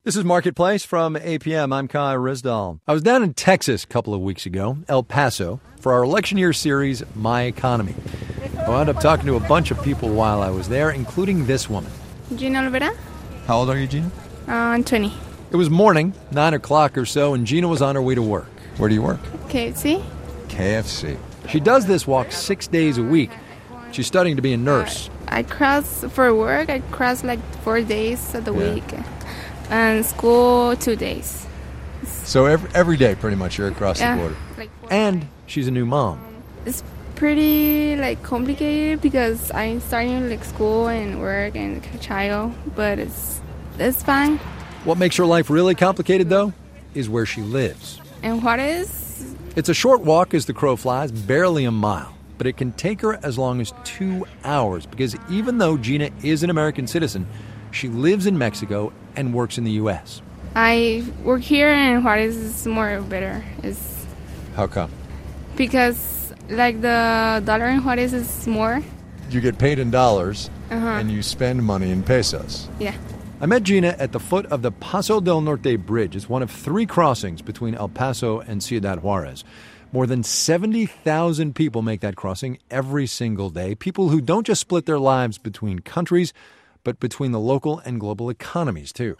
This is Marketplace from APM. I'm Kai Rizdal. I was down in Texas a couple of weeks ago, El Paso, for our election year series, My Economy. I wound up talking to a bunch of people while I was there, including this woman. Gina Olvera? How old are you, Gina? 20. It was morning, 9 o'clock or so, and Gina was on her way to work. Where do you work? KFC? KFC. She does this walk 6 days a week. She's studying to be a nurse. I cross for work. I cross like 4 days of the week. And school 2 days. So every day, pretty much, you're across the border. And she's a new mom. It's pretty complicated because I'm starting school and work and a child, but it's fine. What makes her life really complicated, though, is where she lives. And Juarez? It's a short walk as the crow flies, barely a mile. But it can take her as long as 2 hours because even though Gina is an American citizen, she lives in Mexico and works in the U.S. I work here and Juarez is more better. How come? Because the dollar in Juarez is more. You get paid in dollars and you spend money in pesos. Yeah. I met Gina at the foot of the Paso del Norte Bridge. It's one of 3 crossings between El Paso and Ciudad Juarez. More than 70,000 people make that crossing every single day. People who don't just split their lives between countries, but between the local and global economies, too.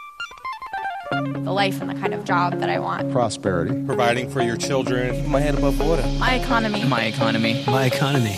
The life and the kind of job that I want. Prosperity. Providing for your children. My head above water. My economy. My economy. My economy.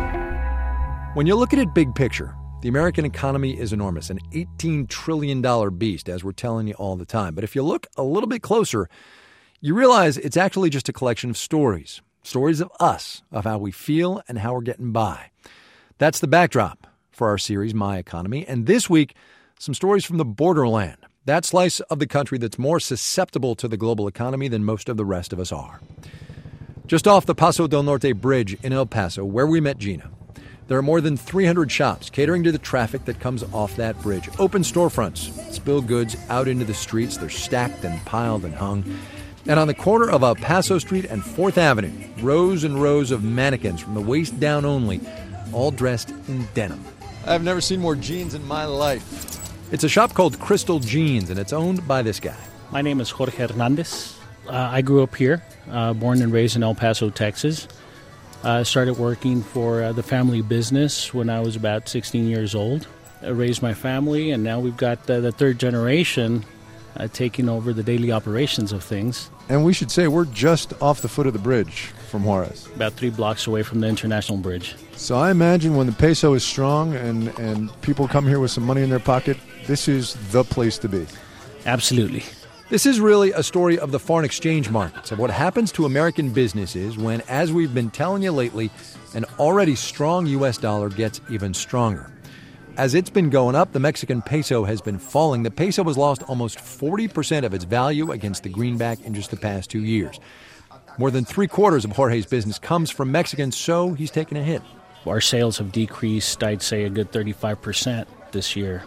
When you look at it big picture, the American economy is enormous, an $18 trillion beast, as we're telling you all the time. But if you look a little bit closer, you realize it's actually just a collection of stories. Stories of us, of how we feel and how we're getting by. That's the backdrop for our series, My Economy. And this week, some stories from the borderland, that slice of the country that's more susceptible to the global economy than most of the rest of us are. Just off the Paso del Norte Bridge in El Paso, where we met Gina, there are more than 300 shops catering to the traffic that comes off that bridge. Open storefronts spill goods out into the streets. They're stacked and piled and hung. And on the corner of El Paso Street and 4th Avenue, rows and rows of mannequins from the waist down only, all dressed in denim. I've never seen more jeans in my life. It's a shop called Crystal Jeans, and it's owned by this guy. My name is Jorge Hernandez. I grew up here, born and raised in El Paso, Texas. Started working for the family business when I was about 16 years old. I raised my family, and now we've got the third generation taking over the daily operations of things. And we should say we're just off the foot of the bridge from Juarez. About 3 blocks away from the International Bridge. So I imagine when the peso is strong and people come here with some money in their pocket, this is the place to be. Absolutely. This is really a story of the foreign exchange markets, of what happens to American businesses when, as we've been telling you lately, an already strong U.S. dollar gets even stronger. As it's been going up, the Mexican peso has been falling. The peso has lost almost 40% of its value against the greenback in just the past 2 years. More than 3/4 of Jorge's business comes from Mexicans, so he's taken a hit. Our sales have decreased, I'd say, a good 35% this year.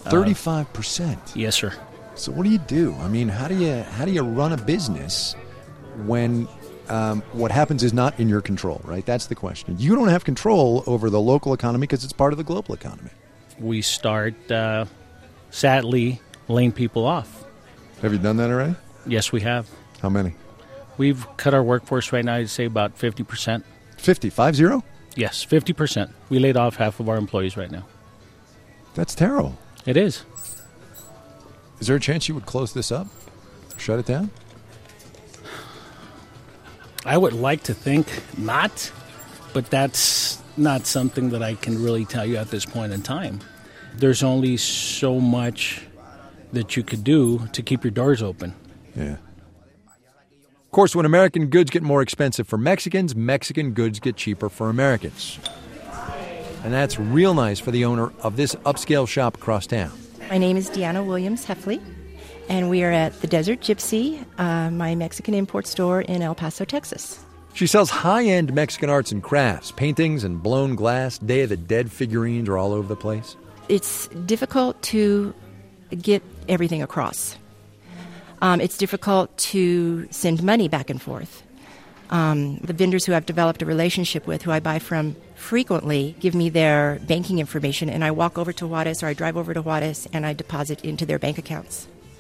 35%? Yes, sir. So what do you do? I mean, how do you run a business when what happens is not in your control, right? That's the question. You don't have control over the local economy because it's part of the global economy. We start, sadly, laying people off. Have you done that already? Yes, we have. How many? We've cut our workforce right now, I'd say about 50%. 50? Yes, 50%. We laid off half of our employees right now. That's terrible. It is. Is there a chance you would close this up? Shut it down? I would like to think not, but that's not something that I can really tell you at this point in time. There's only so much that you could do to keep your doors open. Yeah. Of course, when American goods get more expensive for Mexicans, Mexican goods get cheaper for Americans. And that's real nice for the owner of this upscale shop across town. My name is Deanna Williams Heffley, and we are at the Desert Gypsy, my Mexican import store in El Paso, Texas. She sells high-end Mexican arts and crafts, paintings and blown glass. Day of the Dead figurines are all over the place. It's difficult to get everything across. It's difficult to send money back and forth. The vendors who I've developed a relationship with, who I buy from frequently, give me their banking information, and I walk over to Juarez or I drive over to Juarez and I deposit into their bank accounts.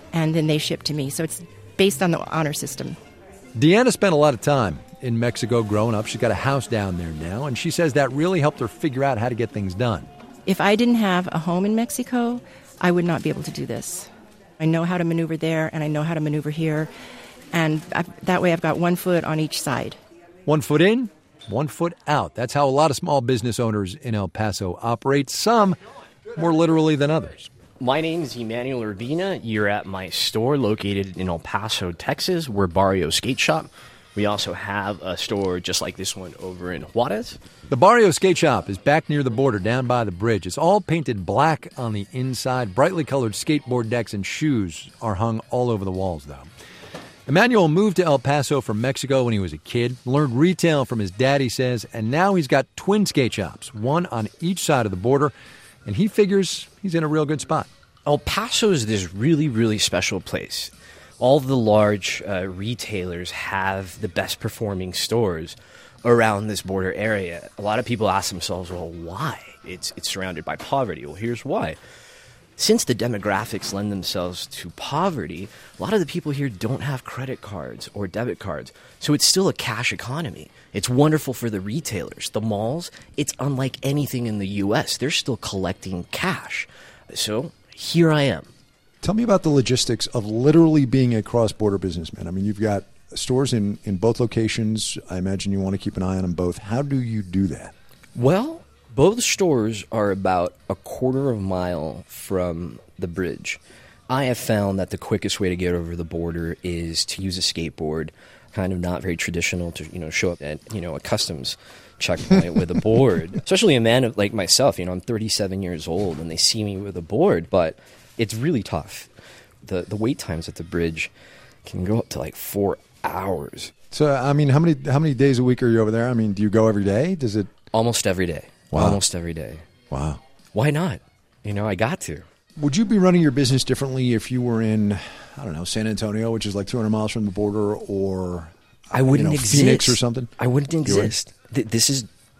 and then they ship to me. So it's based on the honor system. Deanna spent a lot of time in Mexico growing up. She's got a house down there now, and she says that really helped her figure out how to get things done. If I didn't have a home in Mexico, I would not be able to do this. I know how to maneuver there, and I know how to maneuver here, and that way I've got 1 foot on each side. 1 foot in, 1 foot out. That's how a lot of small business owners in El Paso operate, some more literally than others. My name is Emmanuel Urbina. You're at my store located in El Paso, Texas. We're Barrio Skate Shop. We also have a store just like this one over in Juarez. The Barrio Skate Shop is back near the border down by the bridge. It's all painted black on the inside. Brightly colored skateboard decks and shoes are hung all over the walls, though. Emmanuel moved to El Paso from Mexico when he was a kid, learned retail from his dad, he says, and now he's got twin skate shops, one on each side of the border, and he figures he's in a real good spot. El Paso is this really, really special place. All the large retailers have the best performing stores around this border area. A lot of people ask themselves, well, why? It's surrounded by poverty. Well, here's why. Since the demographics lend themselves to poverty, a lot of the people here don't have credit cards or debit cards. So it's still a cash economy. It's wonderful for the retailers. The malls, it's unlike anything in the U.S. They're still collecting cash. So here I am. Tell me about the logistics of literally being a cross-border businessman. I mean, you've got stores in both locations. I imagine you want to keep an eye on them both. How do you do that? Well, both stores are about a quarter of a mile from the bridge. I have found that the quickest way to get over the border is to use a skateboard, kind of not very traditional to, show up at, a customs checkpoint with a board. Especially a man like myself, I'm 37 years old and they see me with a board, but it's really tough. The wait times at the bridge can go up to like 4 hours. So, I mean, how many days a week are you over there? I mean, do you go every day? Does it? Almost every day. Wow. Almost every day. Wow. Why not? I got to. Would you be running your business differently if you were in, I don't know, San Antonio, which is like 200 miles from the border, or I wouldn't exist. Phoenix or something? I wouldn't exist. This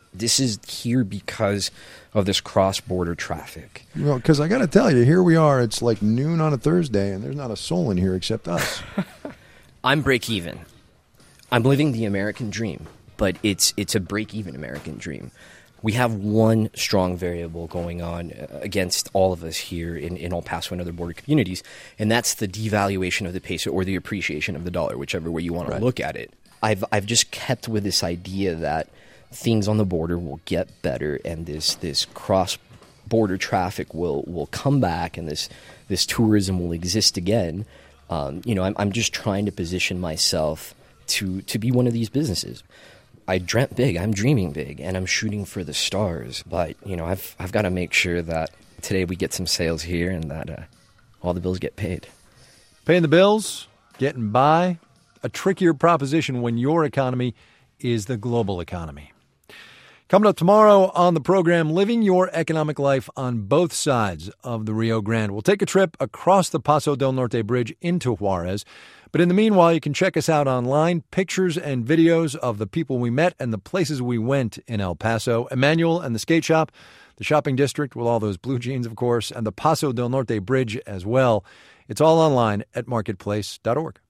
is here because of this cross-border traffic. Well, because I got to tell you, here we are. It's like noon on a Thursday, and there's not a soul in here except us. I'm break-even. I'm living the American dream, but it's a break-even American dream. We have one strong variable going on against all of us here in El Paso and other border communities, and that's the devaluation of the peso or the appreciation of the dollar, whichever way you want to look at it. I've just kept with this idea that things on the border will get better, and this cross-border traffic will come back, and this tourism will exist again. I'm just trying to position myself to be one of these businesses. I dreamt big, I'm dreaming big, and I'm shooting for the stars. But, I've got to make sure that today we get some sales here and that all the bills get paid. Paying the bills, getting by, a trickier proposition when your economy is the global economy. Coming up tomorrow on the program, living your economic life on both sides of the Rio Grande. We'll take a trip across the Paso del Norte Bridge into Juarez. But in the meanwhile, you can check us out online, pictures and videos of the people we met and the places we went in El Paso. Emmanuel and the skate shop, the shopping district with all those blue jeans, of course, and the Paso del Norte Bridge as well. It's all online at marketplace.org.